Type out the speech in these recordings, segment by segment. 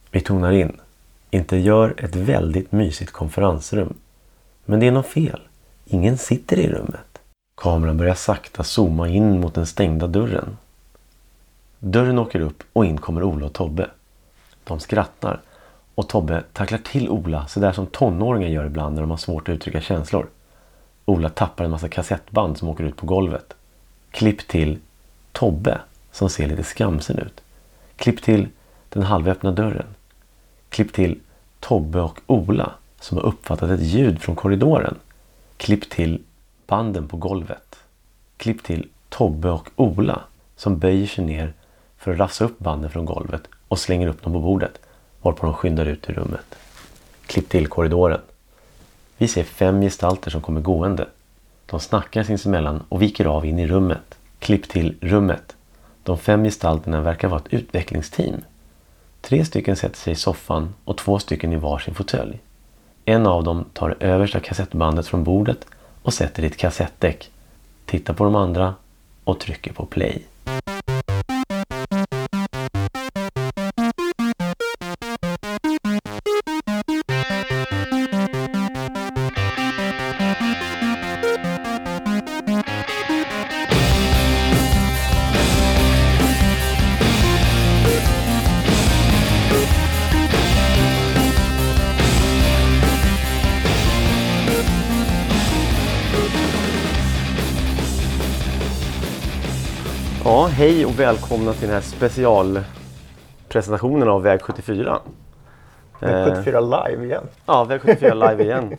Vi tonar in. Interiör ett väldigt mysigt konferensrum. Men det är något fel. Ingen sitter i rummet. Kameran börjar sakta zooma in mot den stängda dörren. Dörren åker upp och in kommer Ola och Tobbe. De skrattar och Tobbe tacklar till Ola så där som tonåringar gör ibland när de har svårt att uttrycka känslor. Ola tappar en massa kassettband som åker ut på golvet. Klipp till Tobbe som ser lite skamsen ut. Klipp till den halvöppna dörren. Klipp till Tobbe och Ola som har uppfattat ett ljud från korridoren. Klipp till banden på golvet. Klipp till Tobbe och Ola som böjer sig ner för att rafsa upp banden från golvet och slänger upp dem på bordet varpå de skyndar ut i rummet. Klipp till korridoren. Vi ser 5 gestalter som kommer gående. De snackar sinsemellan och viker av in i rummet. Klipp till rummet. De 5 gestalterna verkar vara ett utvecklingsteam. 3 stycken sätter sig i soffan och 2 stycken i varsin fåtölj. En av dem tar det översta kassettbandet från bordet och sätter i ett kassettdäck. Tittar på de andra och trycker på play. Ja, hej och välkomna till den här specialpresentationen av Väg 74. Väg 74 live igen. Ja, Väg 74 live igen.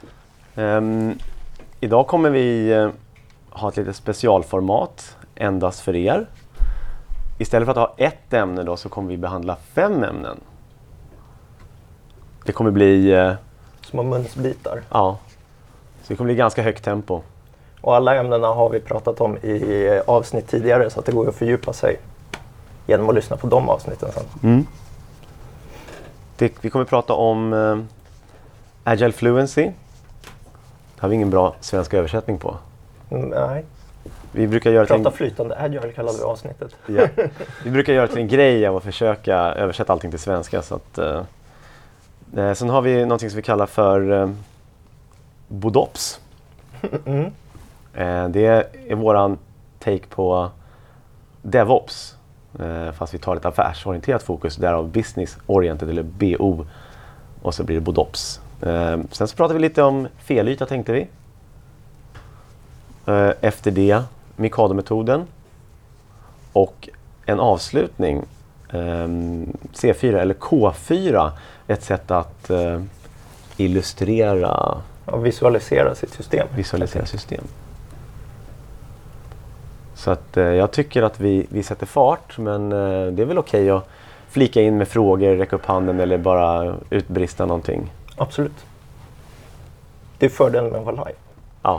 Idag kommer vi ha ett litet specialformat endast för er. Istället för att ha ett ämne då så kommer vi behandla 5 ämnen. Det kommer bli... Små munsbitar. Ja, så det kommer bli ganska högt tempo. Och alla ämnena har vi pratat om i avsnitt tidigare så att det går att fördjupa sig genom att lyssna på de avsnitten sen. Vi kommer prata om Agile Fluency. Det har vi ingen bra svensk översättning på. Nej. Vi brukar göra Prata flytande Agile kallar vi avsnittet. Ja. Vi brukar göra till en grej av att försöka översätta allting till svenska. Så att, sen har vi någonting som vi kallar för Bodops. Det är våran take på DevOps. Fast vi tar ett affärsorienterat fokus. Därav business oriented eller BO. Och så blir det Bodops. Sen så pratar vi lite om felyta tänkte vi. Efter det Mikado-metoden. Och en avslutning. C4 eller K4. Ett sätt att illustrera. Och visualisera sitt system. Visualisera system. Så att jag tycker att vi sätter fart. Men det är väl okej att flika in med frågor, räcka upp handen eller bara utbrista någonting. Absolut. Det är fördelen med att vara live. Ja.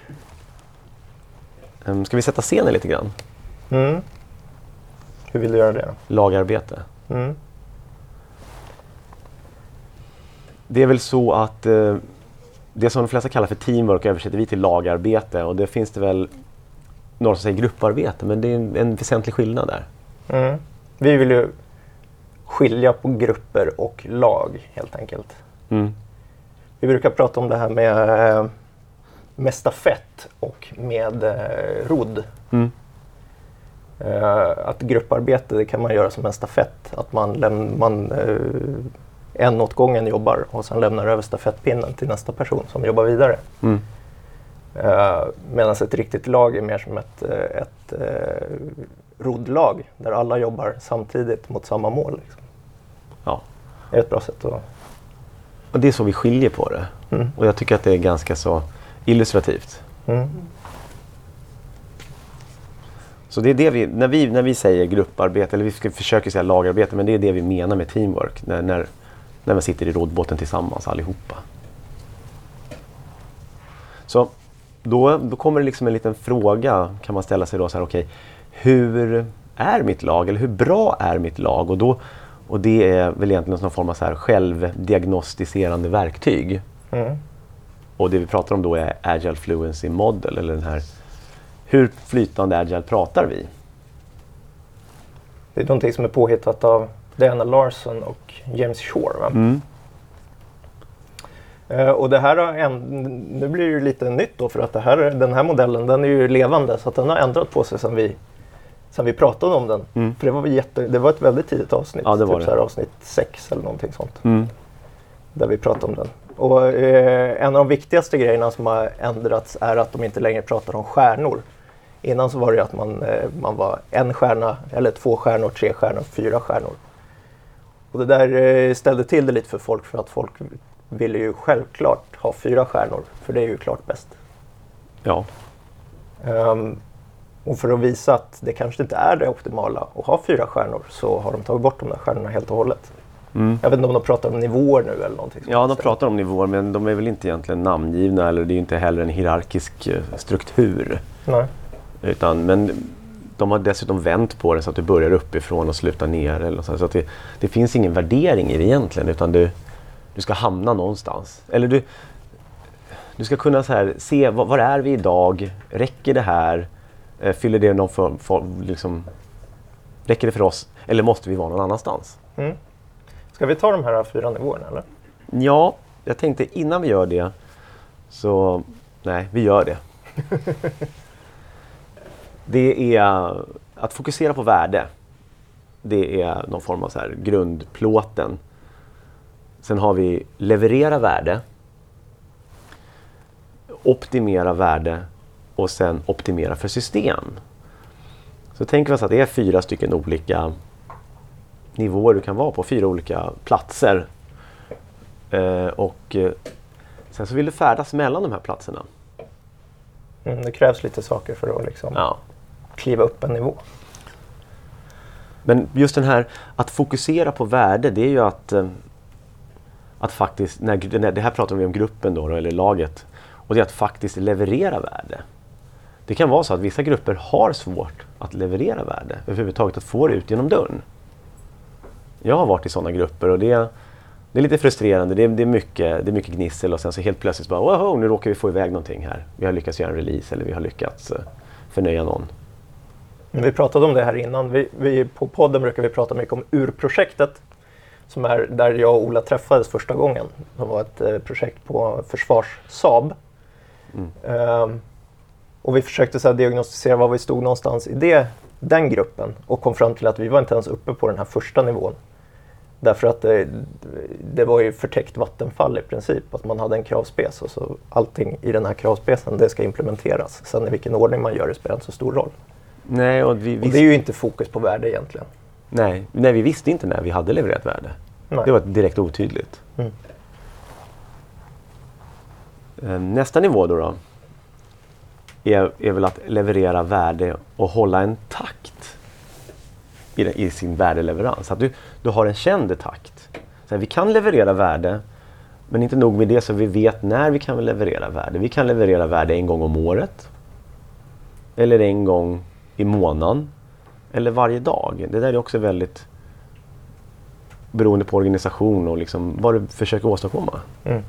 Ska vi sätta scenen lite grann? Hur vill du göra det då? Lagarbete. Det är väl så att det som de flesta kallar för teamwork översätter vi till lagarbete. Och det finns det väl några som säger grupparbete. Men det är en väsentlig skillnad där. Vi vill ju skilja på grupper och lag helt enkelt. Vi brukar prata om det här med stafett och med rodd. Att grupparbete det kan man göra som en stafett. Att man en åt gången jobbar och sen lämnar över stafettpinnen till nästa person som jobbar vidare. Medan ett riktigt lag är mer som ett roddlag där alla jobbar samtidigt mot samma mål. Liksom. Ja. Det är ett bra sätt att... Och det är så vi skiljer på det. Och jag tycker att det är ganska så illustrativt. Så det är det när vi säger grupparbete, eller vi försöker säga lagarbete, men det är det vi menar med teamwork. När man sitter i roddbåten tillsammans allihopa. Så då kommer det liksom en liten fråga kan man ställa sig då så här, okej, hur är mitt lag eller hur bra är mitt lag? Och det är väl egentligen någon form av så här självdiagnostiserande verktyg. Och det vi pratar om då är Agile Fluency Model eller den här hur flytande Agile pratar vi? Det är någonting som är påhittat av Diana Larsen och James Shore. Va? Mm. Och det här nu blir det ju lite nytt då, för att den här modellen, den är ju levande, så att den har ändrat på sig sen vi pratade om den. Mm. För det var ett väldigt tidigt avsnitt, ja, det var typ så här avsnitt 6 eller någonting sånt. Mm. Där vi pratade om den. Och en av de viktigaste grejerna som har ändrats är att de inte längre pratar om stjärnor. Innan så var det att man var 1 stjärna, eller 2 stjärnor, 3 stjärnor, 4 stjärnor. Och det där ställde till det lite för folk, för att folk ville ju självklart ha 4 stjärnor, för det är ju klart bäst. Ja. Och för att visa att det kanske inte är det optimala att ha 4 stjärnor, så har de tagit bort de där stjärnorna helt och hållet. Mm. Jag vet inte om de pratar om nivåer nu eller någonting. Ja, de pratar om nivåer, men de är väl inte egentligen namngivna, eller det är ju inte heller en hierarkisk struktur. Nej. Men de har dessutom vänt på det så att du börjar uppifrån och slutar ner. Eller så att det finns ingen värdering i det egentligen, utan du ska hamna någonstans. Eller du ska kunna så här, se var är vi idag? Räcker det här? Fyller det någon liksom, räcker det för oss? Eller måste vi vara någon annanstans? Mm. Ska vi ta de här 4 nivåerna eller? Ja, jag tänkte innan vi gör det så... Nej, vi gör det. Det är att fokusera på värde. Det är någon form av så här grundplåten. Sen har vi leverera värde, optimera värde och sen optimera för system. Så tänker vi oss att det är 4 stycken olika nivåer du kan vara på, 4 olika platser. Och sen så vill du färdas mellan de här platserna. Det krävs lite saker för att liksom kliva upp en nivå. Men just den här att fokusera på värde, det är ju att faktiskt, det här pratar vi om gruppen då, eller laget, och det är att faktiskt leverera värde. Det kan vara så att vissa grupper har svårt att leverera värde, överhuvudtaget att få det ut genom dörren. Jag har varit i sådana grupper och det är lite frustrerande, det är mycket gnissel och sen så helt plötsligt bara, wow, nu råkar vi få iväg någonting här. Vi har lyckats göra en release eller vi har lyckats förnöja någon. Vi pratade om det här innan. Vi på podden brukar vi prata mycket om urprojektet, som är där jag och Ola träffades första gången. Det var ett projekt på Försvarssaab. Och vi försökte så här diagnostisera var vi stod någonstans i den gruppen och kom fram till att vi var inte ens uppe på den här första nivån. Därför att det var ju förtäckt vattenfall i princip. Att man hade en kravspec och så allting i den här kravspecen, det ska implementeras. Sen i vilken ordning man gör det spelar inte så stor roll. Nej, och och det är ju inte fokus på värde egentligen. Nej, vi visste inte när vi hade levererat värde. Nej. Det var direkt otydligt. Nästa nivå då är väl att leverera värde och hålla en takt i sin värdeleverans. Att du har en känd takt. Så här, vi kan leverera värde, men inte nog med det, så vi vet när vi kan leverera värde. Vi kan leverera värde 1 gång om året. Eller 1 gång i månaden. Eller varje dag. Det där är också väldigt beroende på organisation och liksom vad du försöker åstadkomma.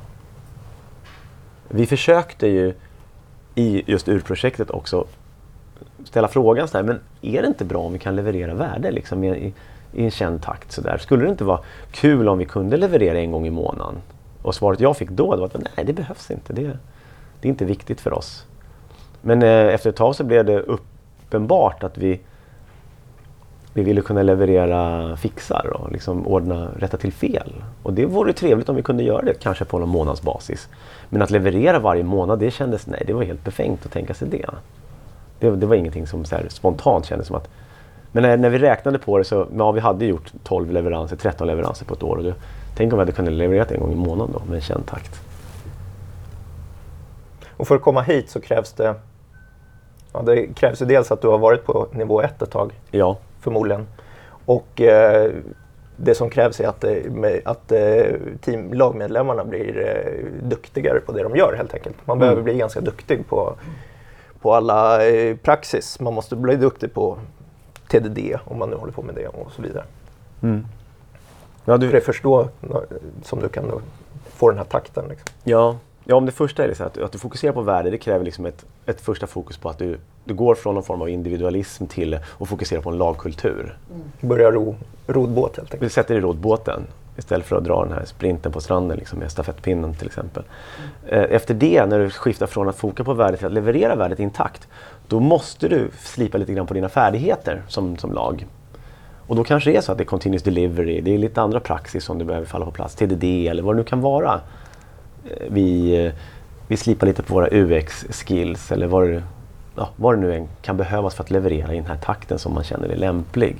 Vi försökte ju i just urprojektet också ställa frågan så här, men är det inte bra om vi kan leverera värde liksom i en känd takt så där? Skulle det inte vara kul om vi kunde leverera 1 gång i månaden? Och svaret jag fick då var att nej, det behövs inte. Det är inte viktigt för oss. Men efter ett tag så blev det uppenbart att vi ville kunna leverera fixar och liksom rätta till fel. Och det vore trevligt om vi kunde göra det kanske på någon månadsbasis. Men att leverera varje månad, det kändes, det var helt befängt att tänka sig det. Det var ingenting som så här spontant kändes som att... Men när vi räknade på det så, vi hade gjort 12 leveranser, 13 leveranser på ett år. Och tänk om vi hade kunnat leverera 1 gång i månaden då, med en känd takt. Och för att komma hit så krävs det... Ja, det krävs ju dels att du har varit på nivå 1 ett tag. Ja. Förmodligen. Och det som krävs är att lagmedlemmarna blir duktigare på det de gör helt enkelt. Man behöver bli ganska duktig på alla praxis. Man måste bli duktig på TDD om man nu håller på med det och så vidare. Ja, För det förstå som du kan få den här takten. Liksom. Ja, Ja, om det första är det så att du fokuserar på värde, det kräver liksom ett första fokus på att du går från någon form av individualism till att fokusera på en lagkultur. Börja rodbåt helt enkelt. Du sätter i rodbåten istället för att dra den här sprinten på stranden liksom, med stafettpinnen till exempel. Efter det, när du skiftar från att fokusera på värdet till att leverera värdet intakt, då måste du slipa lite grann på dina färdigheter som lag. Och då kanske det är så att det är continuous delivery, det är lite andra praxis som du behöver falla på plats, TDD eller vad det nu kan vara. Vi slipar lite på våra UX-skills eller vad det nu än kan behövas för att leverera i den här takten som man känner är lämplig.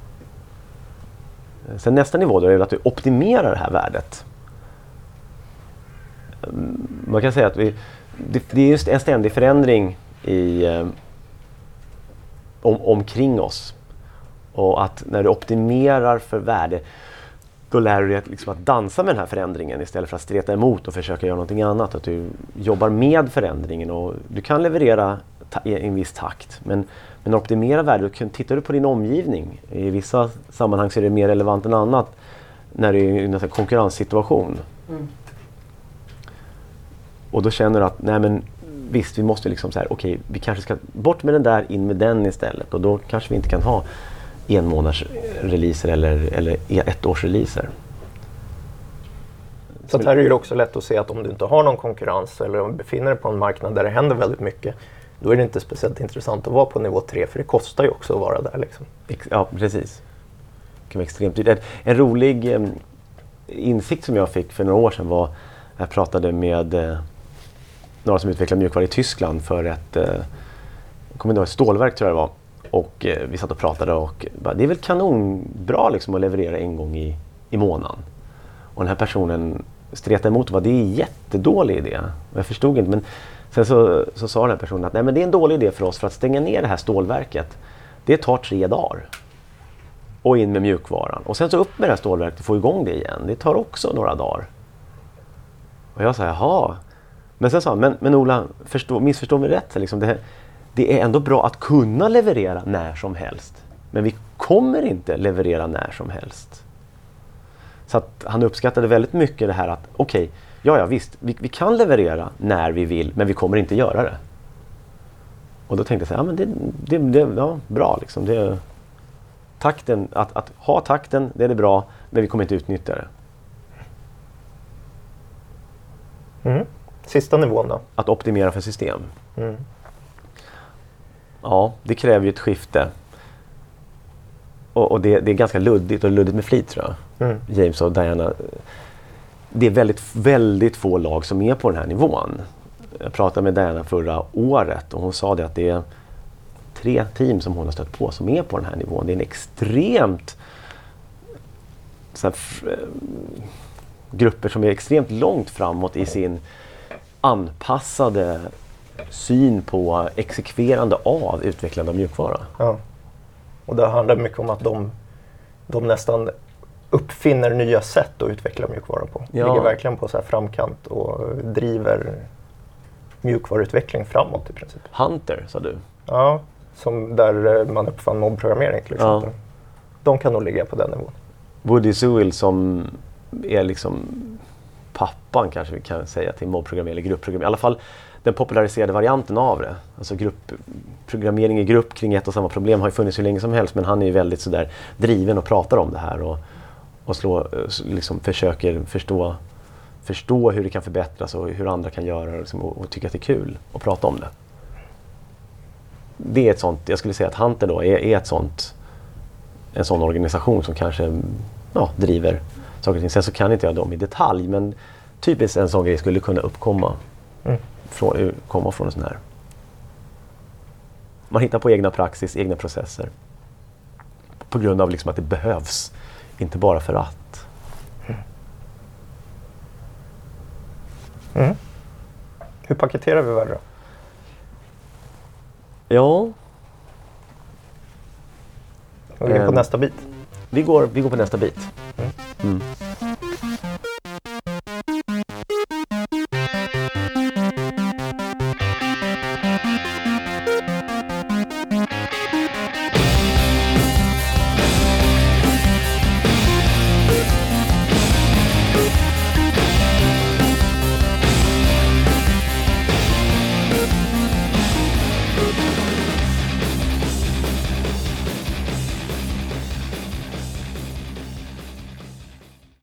Sen nästa nivå då är att du optimerar det här värdet. Man kan säga att det är just en ständig förändring omkring oss. Och att när du optimerar för värde, då lär du dig att dansa med den här förändringen istället för att streta emot och försöka göra någonting annat. Att du jobbar med förändringen och du kan leverera i en viss takt. Men optimera värde, tittar du på din omgivning. I vissa sammanhang så är det mer relevant än annat när det är en konkurrenssituation. Och då känner du att nej men visst, vi måste liksom så här, okej, vi kanske ska bort med den där, in med den istället. Och då kanske vi inte kan ha 1 månads releaser eller 1 års releaser. Så här är det också lätt att se att om du inte har någon konkurrens eller om du befinner dig på en marknad där det händer väldigt mycket, då är det inte speciellt intressant att vara på nivå 3, för det kostar ju också att vara där. Liksom. Ja, precis. Det kan vara extremt dyrt. En rolig insikt som jag fick för några år sedan var, jag pratade med några som utvecklar mjukvara i Tyskland för ett stålverk tror jag det var. Och vi satt och pratade och bara, det är väl kanonbra liksom att leverera en gång i månaden. Och den här personen stretade emot och bara, det är en jättedålig idé. Och jag förstod inte, men sen så sa den här personen att nej, men det är en dålig idé för oss, för att stänga ner det här stålverket, det tar 3 dagar. Och in med mjukvaran. Och sen så upp med det här stålverket och få igång det igen. Det tar också några dagar. Och jag sa, jaha. Men sen sa han, men Ola, missförstå mig rätt. Liksom det är ändå bra att kunna leverera när som helst. Men vi kommer inte leverera när som helst. Så att han uppskattade väldigt mycket det här att okej, ja visst, vi kan leverera när vi vill, men vi kommer inte göra det. Och då tänkte jag så här, ja men det ja, bra liksom. Takten, att ha takten, det är det bra, men vi kommer inte utnyttja det. Sista nivån då? Att optimera för system. Ja, det kräver ju ett skifte. Och det är ganska luddigt med flit tror jag. James och Diana. Det är väldigt, väldigt få lag som är på den här nivån. Jag pratade med Diana förra året och hon sa det att det är 3 team som hon har stött på som är på den här nivån. Det är en extremt grupper som är extremt långt framåt i sin anpassade syn på exekverande av utvecklande av mjukvara. Ja. Och det handlar mycket om att de nästan uppfinner nya sätt att utveckla mjukvara på. Ja. Ligger verkligen på så här framkant och driver mjukvaruutveckling framåt i princip. Hunter, sa du? Ja, som där man uppfann mobbprogrammering till exempel. Ja. De kan nog ligga på den nivån. Woody Sewell som är liksom pappan kanske vi kan säga till mobbprogrammering eller gruppprogrammering. I alla fall den populariserade varianten av det. Alltså programmering i grupp kring ett och samma problem har ju funnits hur länge som helst, men han är ju väldigt sådär driven och pratar om det här och liksom försöker förstå hur det kan förbättras och hur andra kan göra liksom, och tycka att det är kul att prata om det. Det är ett sånt, jag skulle säga att Hunter då är en sån organisation som kanske driver saker och ting. Sen så kan inte jag dem i detalj, men typiskt en sån grej skulle kunna uppkomma komma från en sån här. Man hittar på egna praxis, egna processer. På grund av liksom att det behövs, inte bara för att. Hur paketerar vi värde då? Ja. Vi går på nästa bit. Vi går på nästa bit.